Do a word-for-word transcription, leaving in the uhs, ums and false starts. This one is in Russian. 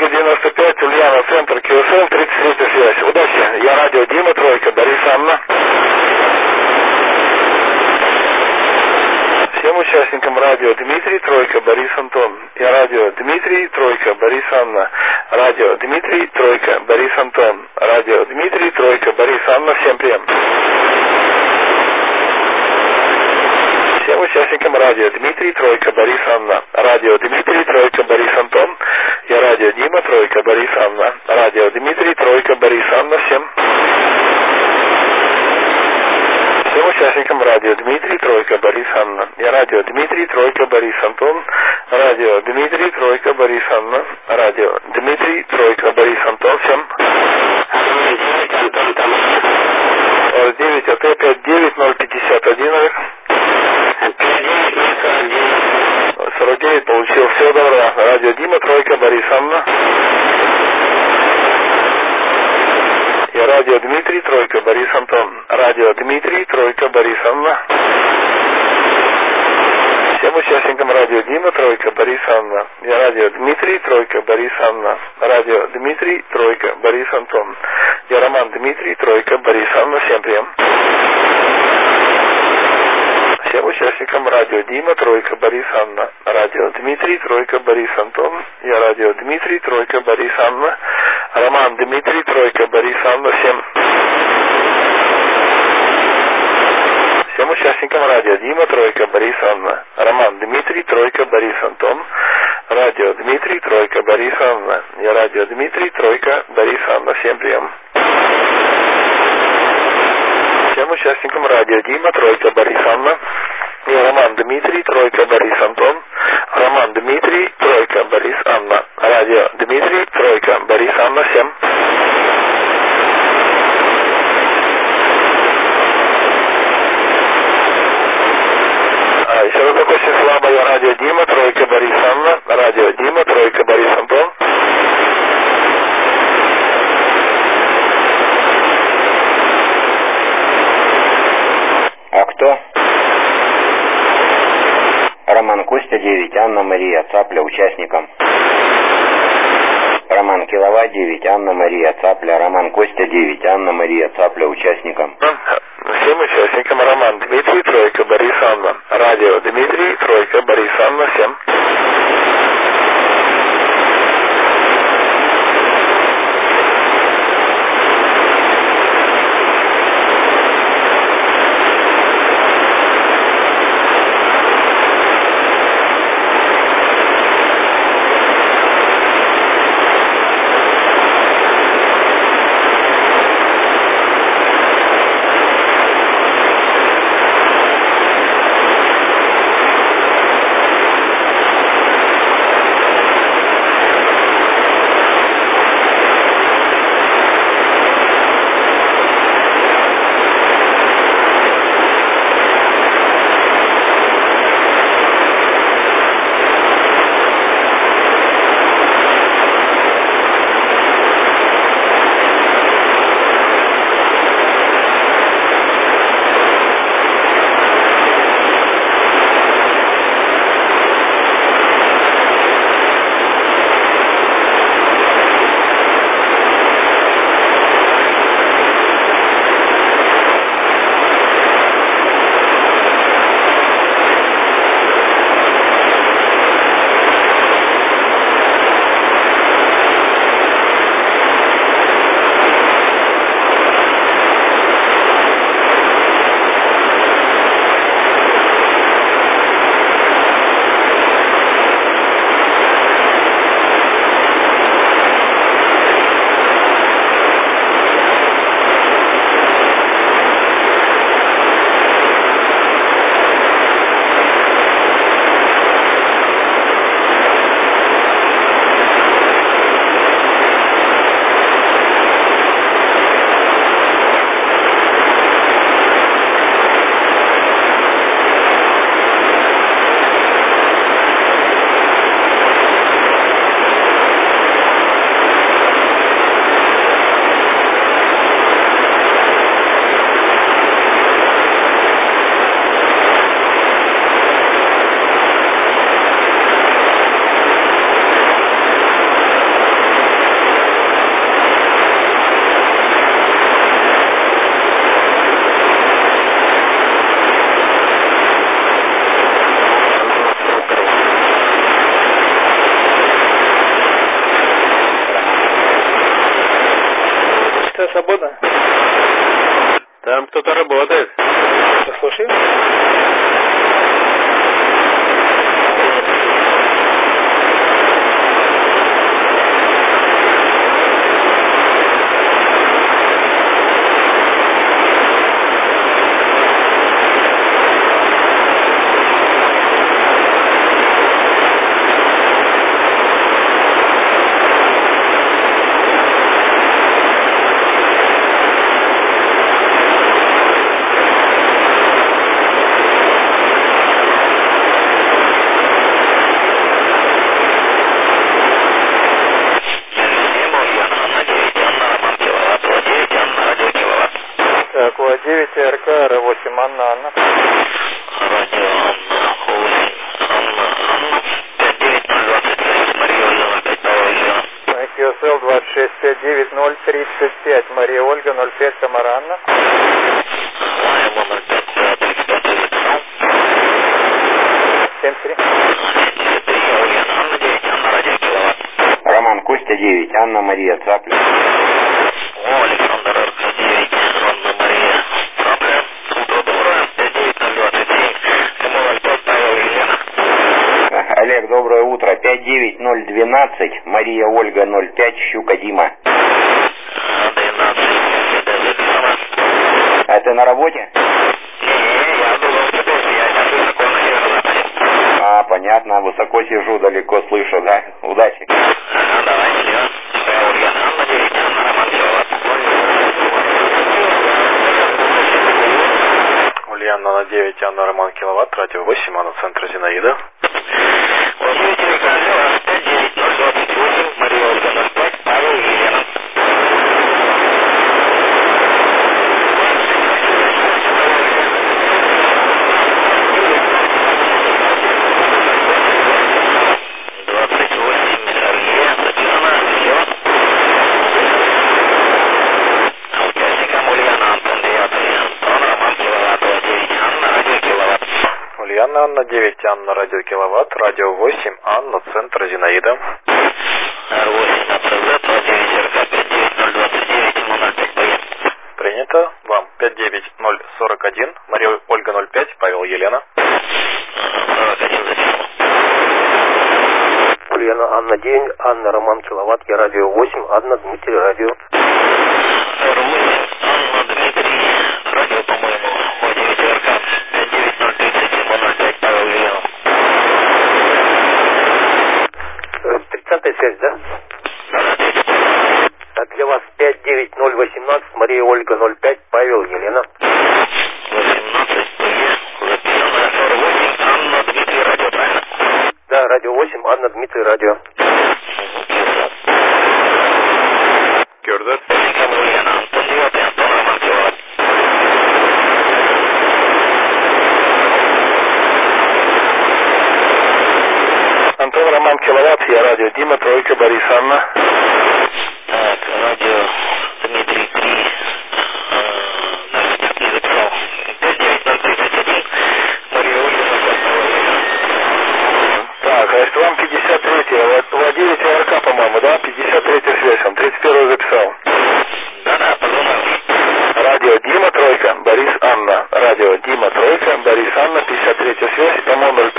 Волга девяносто пять, Ульяна, центр, КСМ, тридцать третья связь. Удачи. Я радио Дима, тройка, Борис, Анна. Всем участникам радио Дмитрий, тройка, Борис, Антон. Я радио Дмитрий, тройка, Борис, Анна. Радио Дмитрий, тройка, Борис, Антон. Радио Дмитрий, тройка, Борис, Анна. Всем прием. Всем участникам радио Дмитрий, тройка, Борис, Анна. Радио Дмитрий, тройка, Борис, Антон. Я радио Дима, тройка, Борис, Анна. Радио Дмитрий, тройка, Борис, Анна. Всем. Всем участникам радио Дмитрий, тройка, Борис, Анна. Я радио Дмитрий, тройка, Борис, Антон. Радио Дмитрий, тройка, Борис, Анна. Радио Дмитрий, тройка, Борис, Антон. Всем. девять АТ пять девять ноль пятьдесят один. сорок девять получил. Всего доброго. Радио Дима, тройка, Борис, Анна. Я радио Дмитрий, тройка, Борис, Антон. Радио Дмитрий, тройка, Борис, Анна. Всем участникам радио Дима, тройка, Борис, Анна. Я радио Дмитрий, тройка, Борис, Анна. Радио Дмитрий, тройка, Борис, Антон. Я Роман Дмитрий, тройка, Борис, Анна. Всем прием. Всем участникам радио Дима, тройка, Борис, Анна. Радио Дмитрий, тройка, Борис, Антон. Я радио Дмитрий, тройка, Борис, Анна. Роман Дмитрий, тройка, Борис, Анна. Всем. Всем участникам радио Дима, тройка, Борис, Анна. Роман Дмитрий, тройка, Борис, Антон. Радио Дмитрий, тройка, Борис, Анна. Я радио Дмитрий, тройка, Борис, Анна. Всем прием. Всем участникам радио Дима, тройка, Борис, Анна. Я Роман Дмитрий, тройка, Борис, Антон. Роман Дмитрий, тройка, Борис, Анна. Радио Дмитрий, тройка, Борис, Анна. Всем. А, еще раз такой очень слабо. Я радио Дима, тройка, Борис, Анна. Радио Дима, тройка, Борис, Антон. А кто? Роман Костя девять, Анна Мария, Цапля, участникам. Роман Киловатт девять, Анна Мария, Цапля. Роман Костя девять, Анна Мария, Цапля, участникам. Всем участникам Роман Дмитрий, тройка, Борис, Анна. Радио Дмитрий, тройка, Борис, Анна. Всем. Там кто-то работает. Слушай. девять РК, Р восемь, Анна, Анна. Радио Анна, восемь, Анна, Анна, пять девять ноль двадцать шесть, Мария Ольга, ноль пять, Павел Елена. кью эс эл двадцать шесть пятьдесят девять ноль тридцать пять, Мария Ольга, ноль пять, Тамара Анна. Ему ноль пять, тридцать пять, записал. семь три. семьдесят три, Ульяна, Анна, девять, Анна, радио Киловатт. Роман Костя, девять, Анна Мария Цапля. О, Александр Арка, девять, Анна Мария Цапля. Утро доброе, пять девять ноль двадцать семь, ему ноль пять, Павел Елена. Олег, доброе утро. пять девять ноль двенадцать, Мария Ольга, ноль пять, Щука Дима. двенадцать, это записано. А ты на работе? Не, я думал, что ты, я сейчас высоко на северо-западе. А, понятно, высоко сижу, далеко слышу, да? Удачи. Ага, давай, все. Павел Елена, Анна, девять, Анна, Роман Киловатт. Ульяна на девять, Анна, Роман Киловатт, радио восемь, Анна, центр Зинаида. Удивительный канал, пять девять ноль двадцать восемь, Мария Ольга, ноль пять, Павел Елена. двадцать восемь, Сергея, записано, все. Участникам Ульяна, Антон, девятый, Антон, Роман Киловатт, девять, Анна, радио Киловатт. Ульяна, Анна, девять, Анна, радио Киловатт, радио восемь, Анна, центр Зинаида. эр восемь на ЦЗ, два девять РК, пять девять ноль двадцать девять, ему ноль пять, поедем. Принято. Вам пять девять ноль сорок один, Мария Ольга, ноль пять, Павел Елена. сорок один записал. Ульяна, Анна, девять, Анна, Роман Киловатт, я радио восемь, Анна, Дмитрий, радио. эр восемь, Анна, Дмитрий, радио, по-моему, о девять РК, пять девять ноль тридцать, ему ноль пять, Павел Елена. тридцатая связь, да? Да, тридцать. А для вас пять девять ноль восемнадцать, Мария Ольга, ноль пять, Павел Елена. восемнадцать, Е, записано, эр восемь, Анна, Дмитрий, радио, правильно? Да, радио восемь, Анна, Дмитрий, радио. Кюрдет. Участникам Ульяна, Антон, девятый, Антон, Роман Киловатт. Антон, Роман Киловатт, я радио Дима, тройка, Борис, Анна. Так, радио Дмитрий три, значит, не записал. пять девять ноль тридцать один, Мария Ольга, Павел Елена. Так, значит, вам пятьдесят третья, вот девять РК, по-моему, да? пятьдесят третья связь, он тридцать первую записал. Да-да, позвонил. Радио Дима, тройка, Борис, Анна. Радио Дима, тройка, Борис, Анна, пятьдесят третья связь, МО ноль